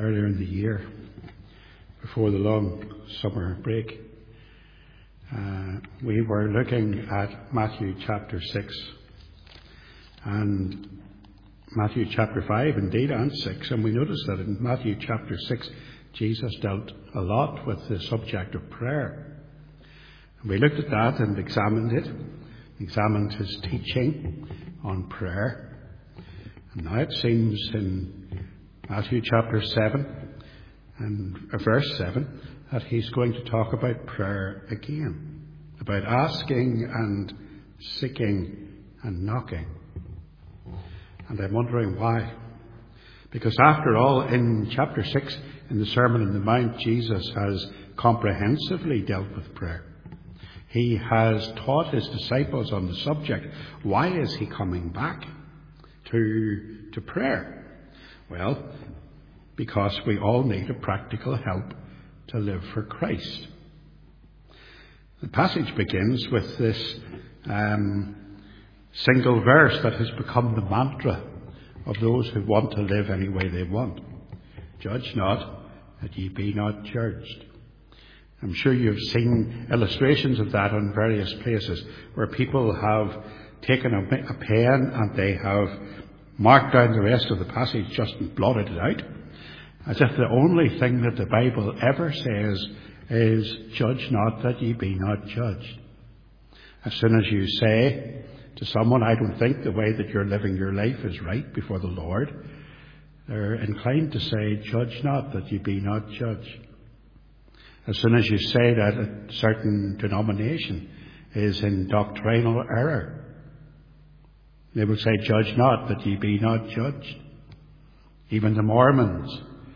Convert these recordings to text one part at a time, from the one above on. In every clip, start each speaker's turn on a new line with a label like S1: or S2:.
S1: earlier in the year, before the long summer break. We were looking at Matthew chapter 6 and Matthew chapter 5, indeed, and 6. And we noticed that in Matthew chapter 6, Jesus dealt a lot with the subject of prayer. And we looked at that and examined it, examined his teaching on prayer. And now it seems in Matthew chapter 7 and verse 7 that he's going to talk about prayer again, about asking and seeking and knocking. And I'm wondering why. Because after all, in chapter 6, in the Sermon on the Mount, Jesus has comprehensively dealt with prayer. He has taught his disciples on the subject. Why is he coming back to prayer? Well, because we all need a practical help to live for Christ. The passage begins with this single verse that has become the mantra of those who want to live any way they want. Judge not, that ye be not judged. I'm sure you've seen illustrations of that in various places where people have taken a pen and they have marked down the rest of the passage, just blotted it out, as if the only thing that the Bible ever says is, judge not that ye be not judged. As soon as you say to someone, I don't think the way that you're living your life is right before the Lord, they're inclined to say, judge not that ye be not judged. As soon as you say that a certain denomination is in doctrinal error, they will say, judge not that ye be not judged. Even the Mormons.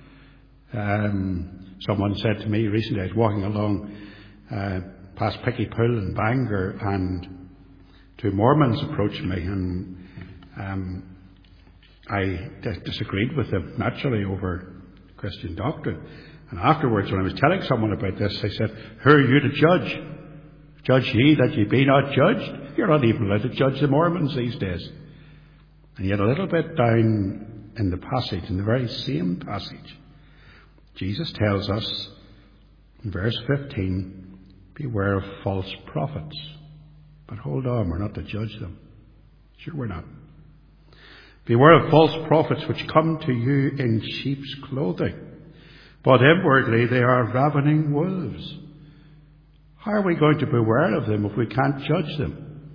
S1: Someone said to me recently, I was walking along past Picky Pool in Bangor, and two Mormons approached me, and I disagreed with them naturally over Christian doctrine. And afterwards, when I was telling someone about this, I said, who are you to judge? Judge ye that ye be not judged? You're not even allowed to judge the Mormons these days. And yet a little bit down in the passage, in the very same passage, Jesus tells us in verse 15, beware of false prophets. But hold on, we're not to judge them. Sure we're not. Beware of false prophets which come to you in sheep's clothing, but inwardly they are ravening wolves. How are we going to beware of them if we can't judge them?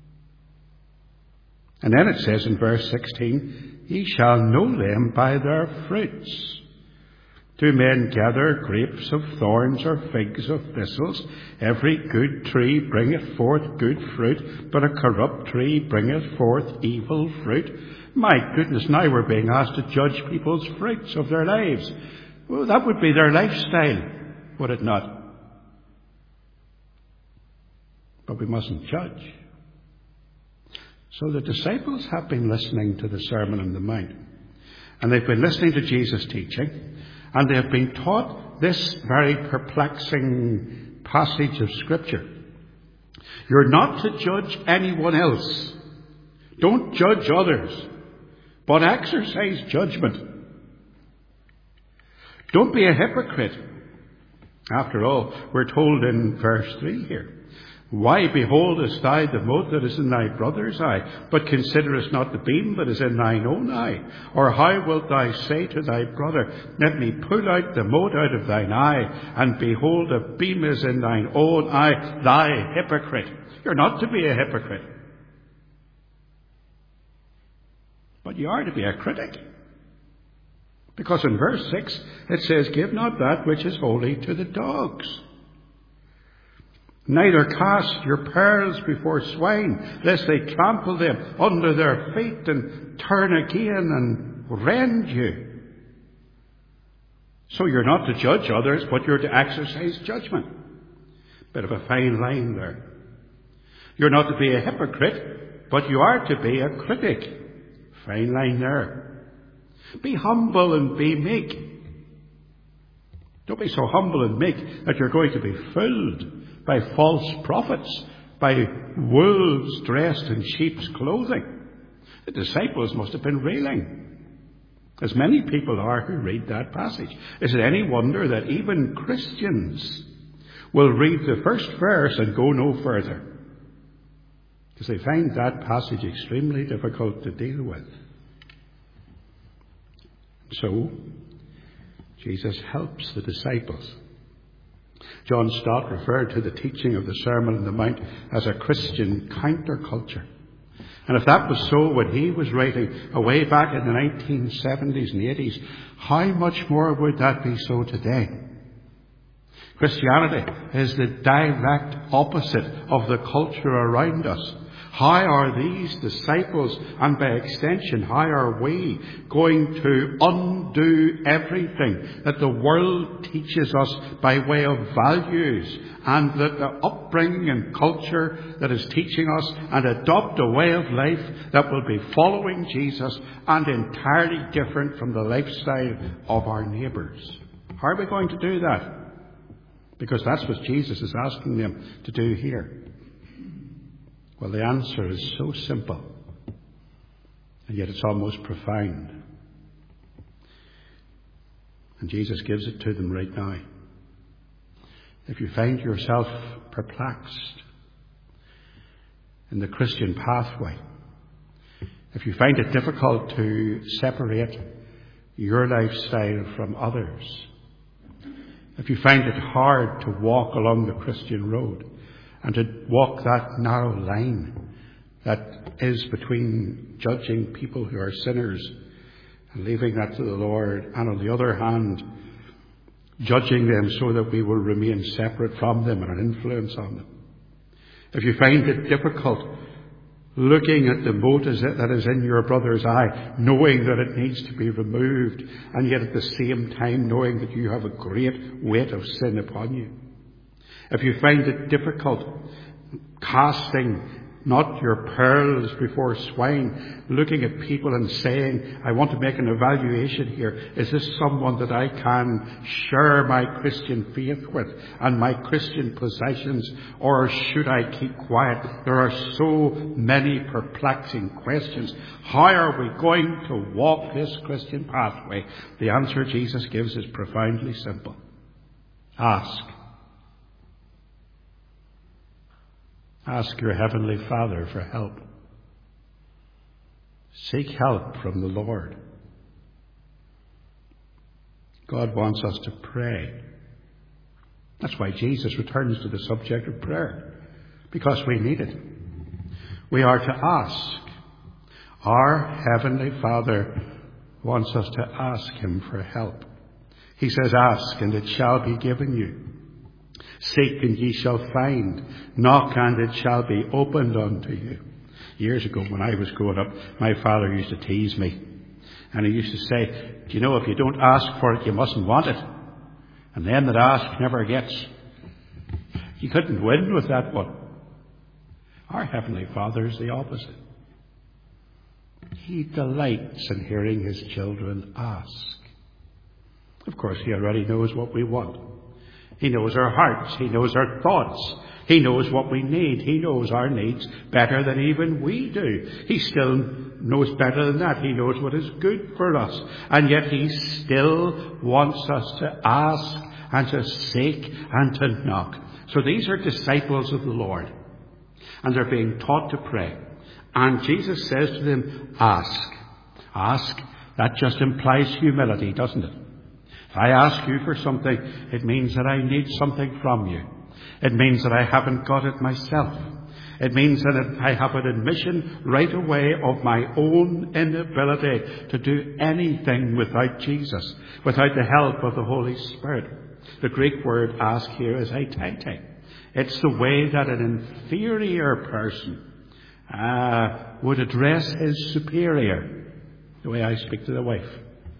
S1: And then it says in verse 16, ye shall know them by their fruits. Do men gather grapes of thorns or figs of thistles? Every good tree bringeth forth good fruit, but a corrupt tree bringeth forth evil fruit. My goodness, now we're being asked to judge people's fruits of their lives. Well, that would be their lifestyle, would it not? But we mustn't judge. So the disciples have been listening to the Sermon on the Mount, and they've been listening to Jesus' teaching, and they have been taught this very perplexing passage of Scripture. You're not to judge anyone else. Don't judge others, but exercise judgment. Don't be a hypocrite. After all, we're told in verse 3 here, why beholdest thou the mote that is in thy brother's eye, but considerest not the beam that is in thine own eye? Or how wilt thou say to thy brother, let me pull out the mote out of thine eye, and behold, a beam is in thine own eye, thou hypocrite? You're not to be a hypocrite, but you are to be a critic. Because in verse 6 it says, give not that which is holy to the dogs. Neither cast your pearls before swine, lest they trample them under their feet and turn again and rend you. So you're not to judge others, but you're to exercise judgment. Bit of a fine line there. You're not to be a hypocrite, but you are to be a critic. Fine line there. Be humble and be meek. Don't be so humble and meek that you're going to be fooled by false prophets, by wolves dressed in sheep's clothing. The disciples must have been reeling. as many people are who read that passage. Is it any wonder that even Christians will read the first verse and go no further? Because they find that passage extremely difficult to deal with. So, Jesus helps the disciples. John Stott referred to the teaching of the Sermon on the Mount as a Christian counterculture. And if that was so when he was writing away back in the 1970s and 80s, how much more would that be so today? Christianity is the direct opposite of the culture around us. How are these disciples, and by extension, how are we going to undo everything that the world teaches us by way of values, and that the upbringing and culture that is teaching us, and adopt a way of life that will be following Jesus and entirely different from the lifestyle of our neighbours? How are we going to do that? Because that's what Jesus is asking them to do here. Well, the answer is so simple, and yet it's almost profound. And Jesus gives it to them right now. If you find yourself perplexed in the Christian pathway, if you find it difficult to separate your lifestyle from others, if you find it hard to walk along the Christian road, and to walk that narrow line that is between judging people who are sinners and leaving that to the Lord, and on the other hand, judging them so that we will remain separate from them and an influence on them. If you find it difficult looking at the mote that is in your brother's eye, knowing that it needs to be removed, and yet at the same time knowing that you have a great weight of sin upon you. If you find it difficult casting not your pearls before swine, looking at people and saying, I want to make an evaluation here. Is this someone that I can share my Christian faith with and my Christian possessions, or should I keep quiet? There are so many perplexing questions. How are we going to walk this Christian pathway? The answer Jesus gives is profoundly simple. Ask. Ask your Heavenly Father for help. Seek help from the Lord. God wants us to pray. That's why Jesus returns to the subject of prayer, because we need it. We are to ask. Our Heavenly Father wants us to ask Him for help. He says, ask and it shall be given you. Seek and ye shall find. Knock and it shall be opened unto you. Years ago when I was growing up, my father used to tease me. And he used to say, do you know, if you don't ask for it, you mustn't want it. And them that ask never gets. You couldn't win with that one. Our Heavenly Father is the opposite. He delights in hearing His children ask. Of course, He already knows what we want. He knows our hearts. He knows our thoughts. He knows what we need. He knows our needs better than even we do. He still knows better than that. He knows what is good for us. And yet He still wants us to ask and to seek and to knock. So these are disciples of the Lord. And they're being taught to pray. And Jesus says to them, ask. Ask. That just implies humility, doesn't it? If I ask you for something, it means that I need something from you. It means that I haven't got it myself. It means that I have an admission right away of my own inability to do anything without Jesus, without the help of the Holy Spirit. The Greek word ask here is aitete. It's the way that an inferior person would address his superior, the way I speak to the wife.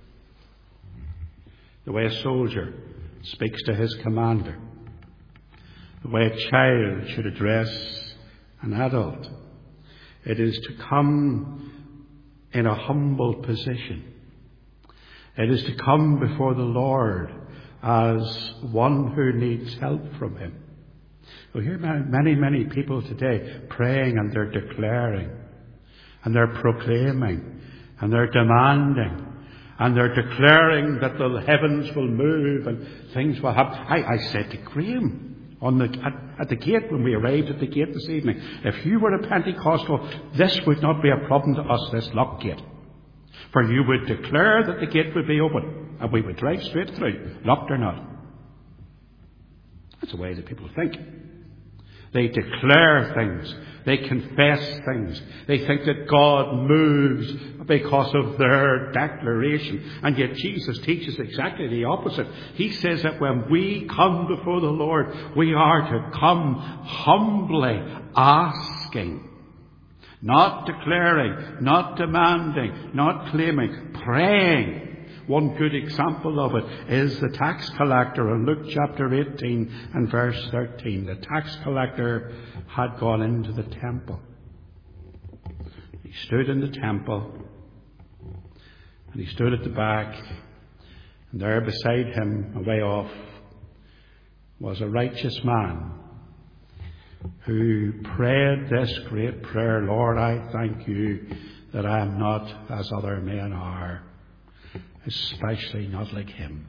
S1: The way a soldier speaks to his commander. The way a child should address an adult. It is to come in a humble position. It is to come before the Lord as one who needs help from Him. We hear many people today praying, and they're declaring, and they're proclaiming, and they're demanding, And they're declaring that the heavens will move and things will happen. I said to Graham at the gate when we arrived at the gate this evening, if you were a Pentecostal, this would not be a problem to us, this locked gate. For you would declare that the gate would be open and we would drive straight through, locked or not. That's the way that people think. They declare things. They confess things. They think that God moves because of their declaration. And yet Jesus teaches exactly the opposite. He says that when we come before the Lord, we are to come humbly asking. Not declaring, not demanding, not claiming, praying. One good example of it is the tax collector in Luke chapter 18 and verse 13. The tax collector had gone into the temple. He stood in the temple and he stood at the back, and there beside him, a way off, was a righteous man who prayed this great prayer, Lord, I thank you that I am not as other men are, especially not like him.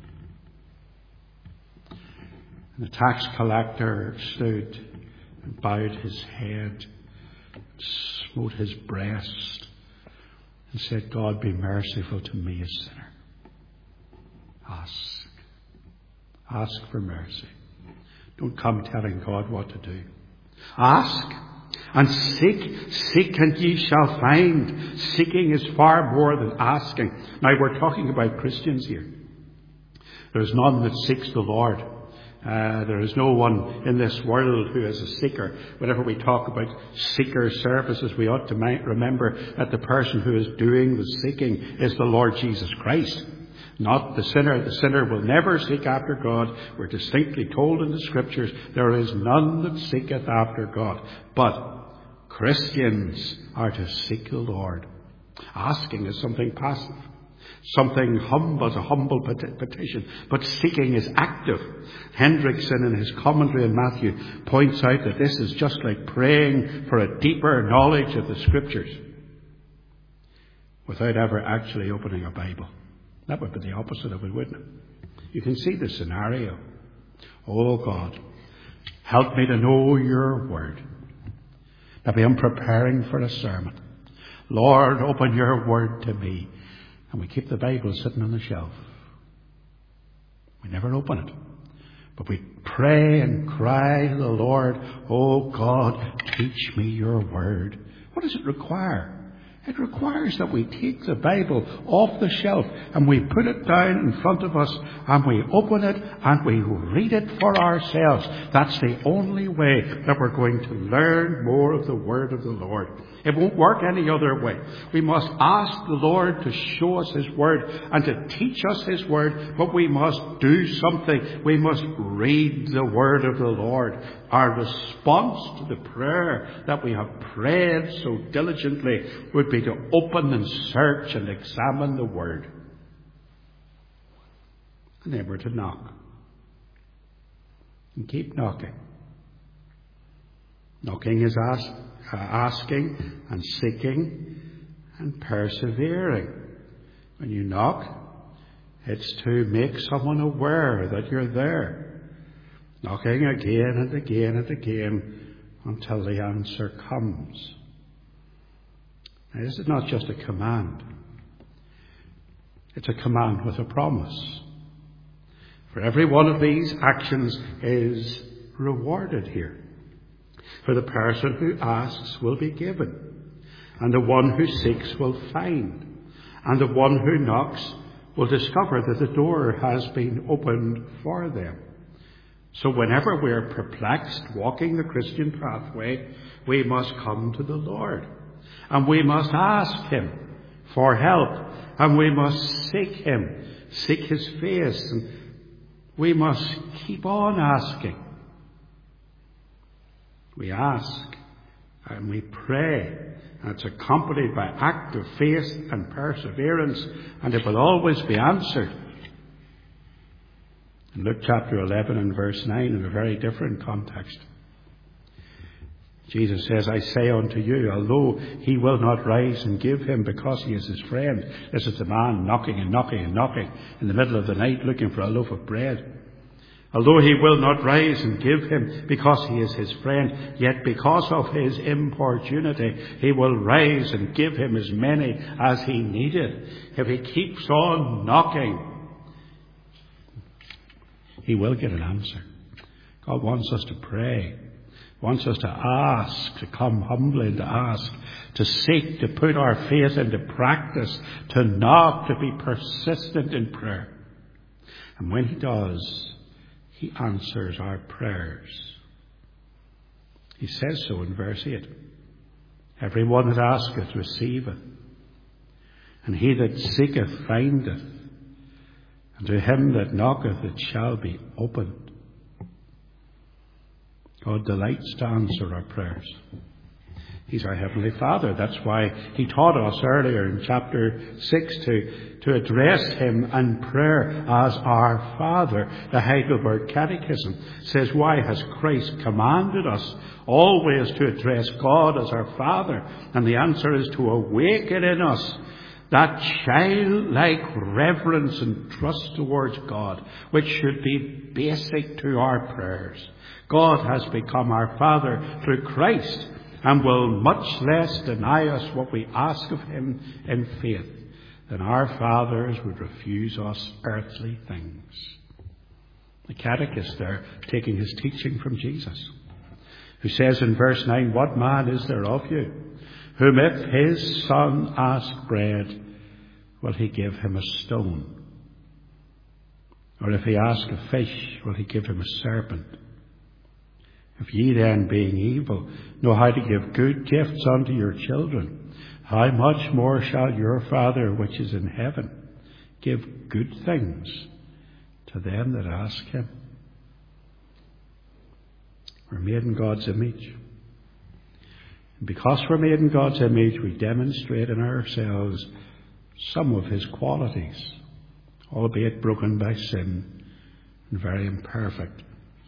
S1: And the tax collector stood and bowed his head, smote his breast, and said, God, be merciful to me, a sinner. Ask. Ask for mercy. Don't come telling God what to do. Ask and seek. Seek and ye shall find. Seeking is far more than asking. Now we're talking about Christians here. There is none that seeks the Lord. There is no one in this world who is a seeker. Whenever we talk about seeker services, we ought to remember that the person who is doing the seeking is the Lord Jesus Christ, not the sinner. The sinner will never seek after God. We're distinctly told in the Scriptures, there is none that seeketh after God. But Christians are to seek the Lord. Asking is something passive. Something humble, as a humble petition. But seeking is active. Hendrickson, in his commentary on Matthew, points out that this is just like praying for a deeper knowledge of the Scriptures without ever actually opening a Bible. That would be the opposite of it, wouldn't it? You can see the scenario. Oh God, help me to know your word. Maybe I'm preparing for a sermon. Lord, open your word to me. And we keep the Bible sitting on the shelf. We never open it. But we pray and cry to the Lord, oh God, teach me your word. What does it require? It requires that we take the Bible off the shelf and we put it down in front of us and we open it and we read it for ourselves. That's the only way that we're going to learn more of the word of the Lord. It won't work any other way. We must ask the Lord to show us his word and to teach us his word, but we must do something. We must read the word of the Lord. Our response to the prayer that we have prayed so diligently would be to open and search and examine the word. And then we're to knock. And keep knocking. Knocking is asking and seeking and persevering. When you knock, it's to make someone aware that you're there. Knocking again and again and again until the answer comes. Now, this is not just a command. It's a command with a promise. For every one of these actions is rewarded here. For the person who asks will be given, and the one who seeks will find, and the one who knocks will discover that the door has been opened for them. So whenever we're perplexed walking the Christian pathway, we must come to the Lord, and we must ask him for help, and we must seek him, seek his face, and we must keep on asking. We ask and we pray, and it's accompanied by active faith and perseverance, and it will always be answered. In Luke chapter 11 and verse 9, in a very different context, Jesus says, I say unto you, although he will not rise and give him because he is his friend. This is the man knocking and knocking and knocking in the middle of the night looking for a loaf of bread. Although he will not rise and give him because he is his friend, yet because of his importunity, he will rise and give him as many as he needed. If he keeps on knocking, he will get an answer. God wants us to pray. Wants us to ask, to come humbly and to ask, to seek, to put our faith into practice, to knock, to be persistent in prayer. And when he does, he answers our prayers. He says so in verse 8. Everyone that asketh receiveth, and he that seeketh findeth, and to him that knocketh it shall be opened. God delights to answer our prayers. He's our Heavenly Father. That's why he taught us earlier in chapter 6 to address him in prayer as our Father. The Heidelberg Catechism says, why has Christ commanded us always to address God as our Father? And the answer is to awaken in us that childlike reverence and trust towards God, which should be basic to our prayers. God has become our Father through Christ and will much less deny us what we ask of him in faith than our fathers would refuse us earthly things. The catechist there, taking his teaching from Jesus, who says in verse 9, what man is there of you, whom if his son ask bread, will he give him a stone? Or if he ask a fish, will he give him a serpent? If ye then, being evil, know how to give good gifts unto your children, how much more shall your Father which is in heaven give good things to them that ask him? We're made in God's image. And because we're made in God's image, we demonstrate in ourselves some of his qualities, albeit broken by sin and very imperfect.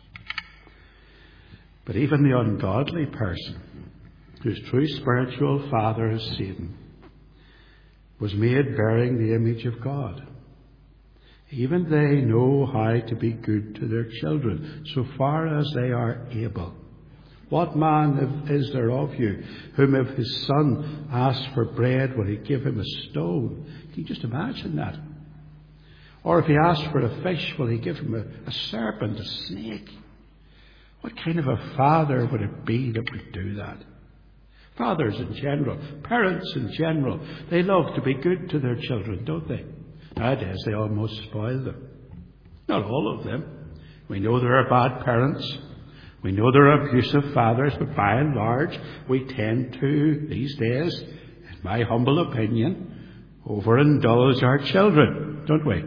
S1: But even the ungodly person, whose true spiritual father is Satan, was made bearing the image of God. Even they know how to be good to their children, so far as they are able. What man is there of you, whom if his son asks for bread, will he give him a stone? Can you just imagine that? Or if he asks for a fish, will he give him a serpent, a snake? What kind of a father would it be that would do that? Fathers in general, parents in general, they love to be good to their children, don't they? Nowadays they almost spoil them. Not all of them. We know there are bad parents. We know there are abusive fathers, but by and large we tend to, these days, in my humble opinion, overindulge our children, don't we?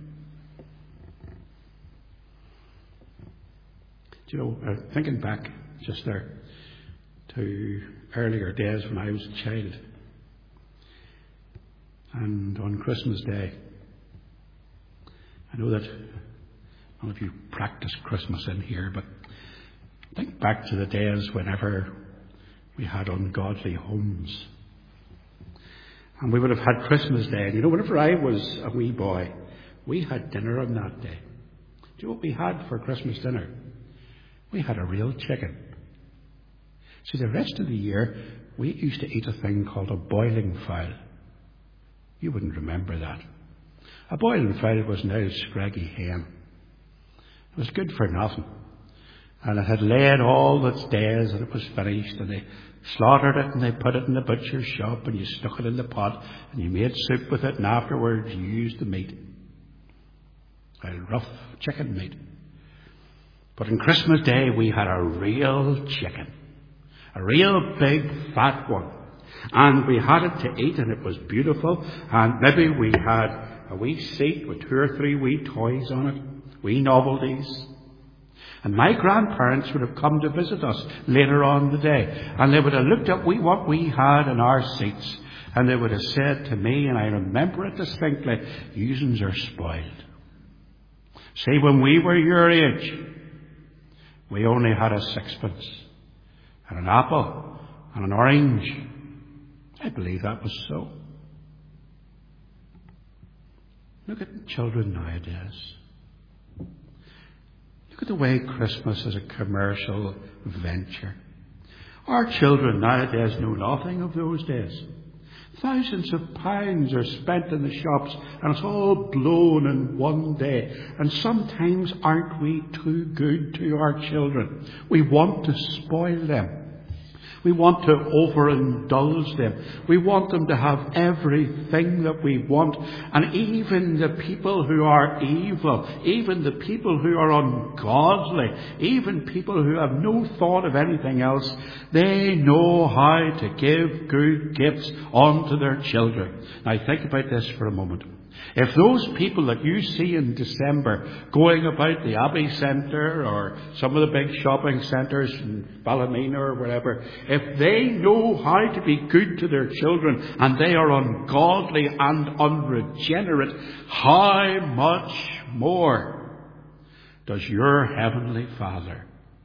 S1: You know, thinking back just there to earlier days when I was a child, and on Christmas Day, I know that none of you practice Christmas in here, but think back to the days whenever we had ungodly homes, and we would have had Christmas Day. And you know, whenever I was a wee boy, we had dinner on that day. Do you know what we had for Christmas dinner? We had a real chicken. See, the rest of the year, we used to eat a thing called a boiling fowl. You wouldn't remember that. A boiling fowl was an old scraggy hen. It was good for nothing. And it had laid all its days and it was finished, and they slaughtered it and they put it in the butcher's shop and you stuck it in the pot and you made soup with it, and afterwards you used the meat. A rough chicken meat. But on Christmas Day we had a real chicken. A real big fat one. And we had it to eat and it was beautiful. And maybe we had a wee seat with 2 or 3 wee toys on it. Wee novelties. And my grandparents would have come to visit us later on in the day. And they would have looked at what we had in our seats. And they would have said to me, and I remember it distinctly, "Yousins are spoiled. See, when we were your age, we only had a sixpence. and an apple and an orange. I believe that was so. Look at children nowadays. Look at the way Christmas is a commercial venture. Our children nowadays know nothing of those days. Thousands of pounds are spent in the shops, and it's all blown in one day. And sometimes aren't we too good to our children? We want to spoil them. We want to overindulge them. We want them to have everything that we want. And even the people who are evil, even the people who are ungodly, even people who have no thought of anything else, they know how to give good gifts unto their children. Now think about this for a moment. If those people that you see in December going about the Abbey Centre or some of the big shopping centres in Ballymena or wherever, if they know how to be good to their children and they are ungodly and unregenerate, how much more does your Heavenly Father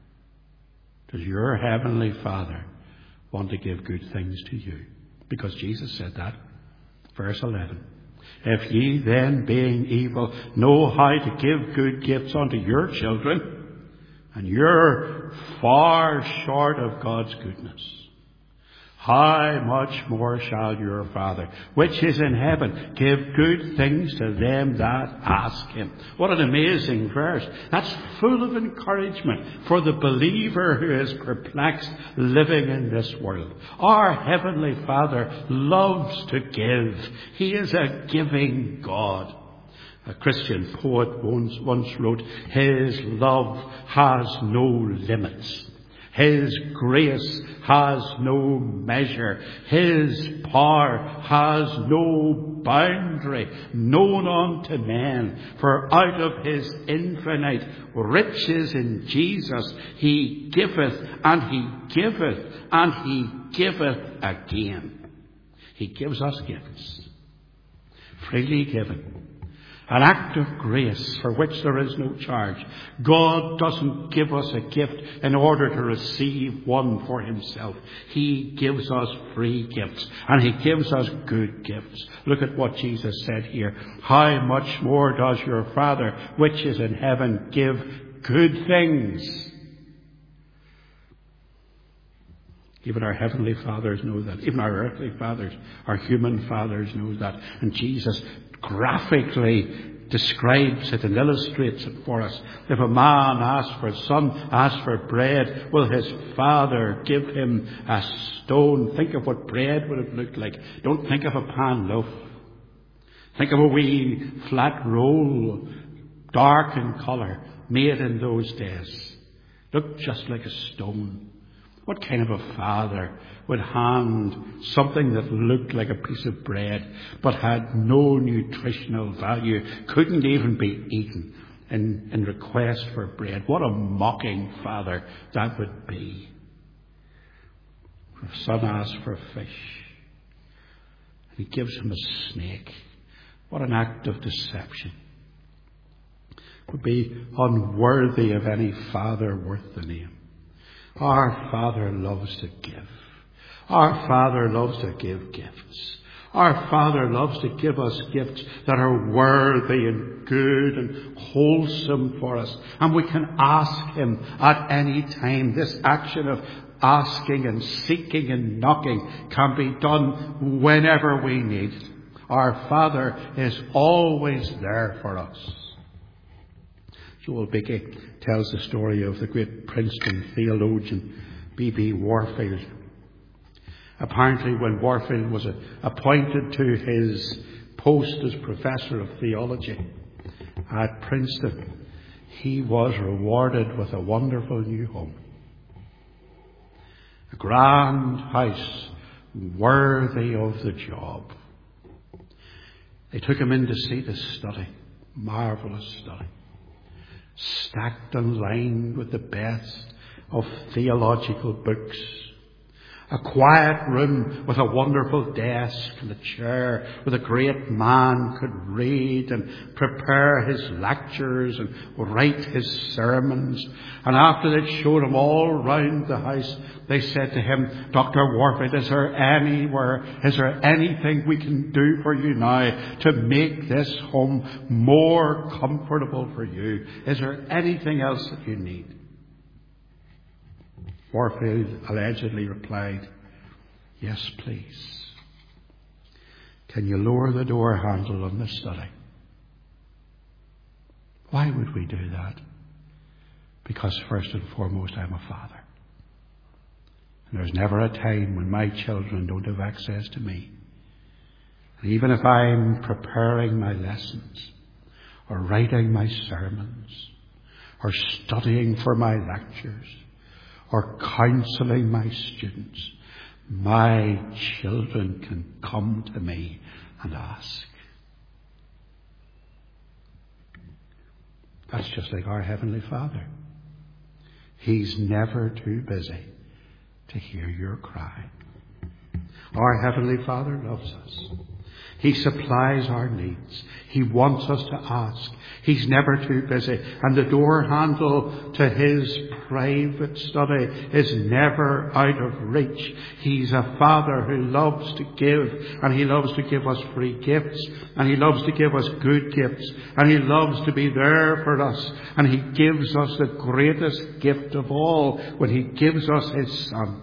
S1: want to give good things to you? Because Jesus said that. Verse 11. If ye then, being evil, know how to give good gifts unto your children, and you're far short of God's goodness, how much more shall your Father, which is in heaven, give good things to them that ask him? What an amazing verse. That's full of encouragement for the believer who is perplexed living in this world. Our Heavenly Father loves to give. He is a giving God. A Christian poet once wrote, "His love has no limits. His grace has no measure. His power has no boundary known unto men. For out of his infinite riches in Jesus, he giveth, and he giveth, and he giveth again." He gives us gifts, freely given. An act of grace for which there is no charge. God doesn't give us a gift in order to receive one for himself. He gives us free gifts, and he gives us good gifts. Look at what Jesus said here. How much more does your Father, which is in heaven, give good things? Even our heavenly fathers know that. Even our earthly fathers, our human fathers know that. And Jesus graphically describes it and illustrates it for us. If a man asks for bread, will his father give him a stone? Think of what bread would have looked like. Don't think of a pan loaf. Think of a wee flat roll, dark in colour, made in those days. Looked just like a stone. What kind of a father would hand something that looked like a piece of bread but had no nutritional value, couldn't even be eaten, in request for bread? What a mocking father that would be. If son asks for fish, and he gives him a snake, what an act of deception. It would be unworthy of any father worth the name. Our Father loves to give. Our Father loves to give gifts. Our Father loves to give us gifts that are worthy and good and wholesome for us. And we can ask him at any time. This action of asking and seeking and knocking can be done whenever we need it. Our Father is always there for us. Joel Bickey tells the story of the great Princeton theologian B.B. Warfield. Apparently, when Warfield was appointed to his post as professor of theology at Princeton, he was rewarded with a wonderful new home. A grand house worthy of the job. They took him in to see the study, marvellous study, stacked and lined with the best of theological books. A quiet room with a wonderful desk and a chair where the great man could read and prepare his lectures and write his sermons. And after they'd showed him all round the house, they said to him, "Dr. Warfield, is there anything we can do for you now to make this home more comfortable for you? Is there anything else that you need?" Warfield allegedly replied, "Yes, please. Can you lower the door handle on the study?" Why would we do that? Because first and foremost, I'm a father. And there's never a time when my children don't have access to me. And even if I'm preparing my lessons, or writing my sermons, or studying for my lectures, or counselling my students, my children can come to me and ask. That's just like our Heavenly Father. He's never too busy to hear your cry. Our Heavenly Father loves us. He supplies our needs. He wants us to ask. He's never too busy. And the door handle to his private study is never out of reach. He's a Father who loves to give, and he loves to give us free gifts, and he loves to give us good gifts, and he loves to be there for us, and he gives us the greatest gift of all when he gives us his Son.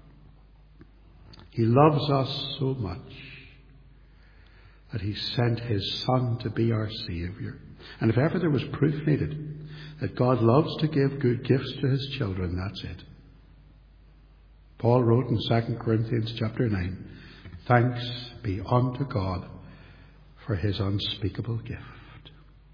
S1: He loves us so much that he sent his Son to be our Saviour. And if ever there was proof needed that God loves to give good gifts to his children, that's it. Paul wrote in 2 Corinthians chapter 9, "Thanks be unto God for his unspeakable gift."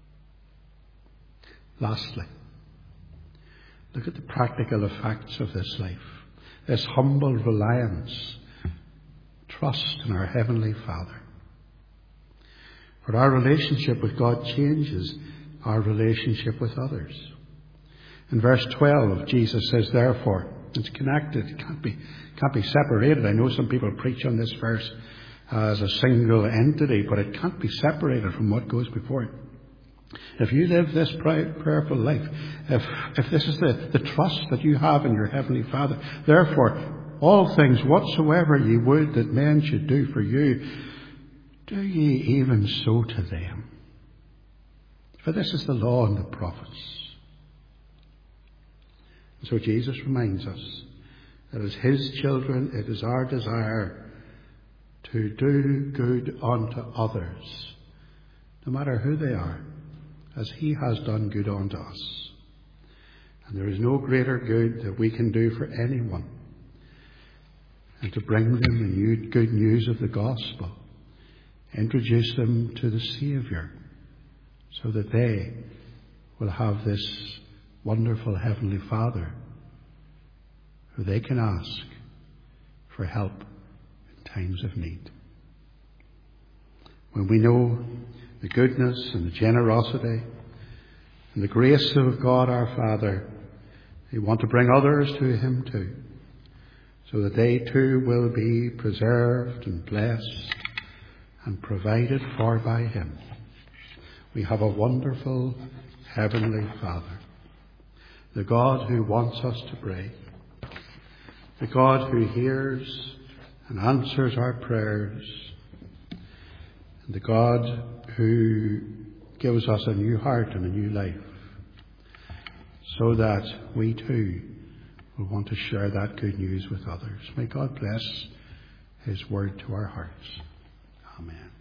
S1: Lastly, look at the practical effects of this life. This humble reliance, trust in our Heavenly Father. For our relationship with God changes our relationship with others. In verse 12, Jesus says, therefore, it's connected, it can't be separated. I know some people preach on this verse as a single entity, but it can't be separated from what goes before it. If you live this prayerful life, if this is the trust that you have in your Heavenly Father, therefore, all things whatsoever ye would that men should do for you, do ye even so to them. For this is the law and the prophets. And so Jesus reminds us that as his children, it is our desire to do good unto others, no matter who they are, as he has done good unto us. And there is no greater good that we can do for anyone than to bring them the good news of the gospel. Introduce them to the Saviour so that they will have this wonderful Heavenly Father who they can ask for help in times of need. When we know the goodness and the generosity and the grace of God our Father, we want to bring others to him too, so that they too will be preserved and blessed and provided for by him. We have a wonderful Heavenly Father, the God who wants us to pray, the God who hears and answers our prayers, and the God who gives us a new heart and a new life, so that we too will want to share that good news with others. May God bless his word to our hearts. Amen.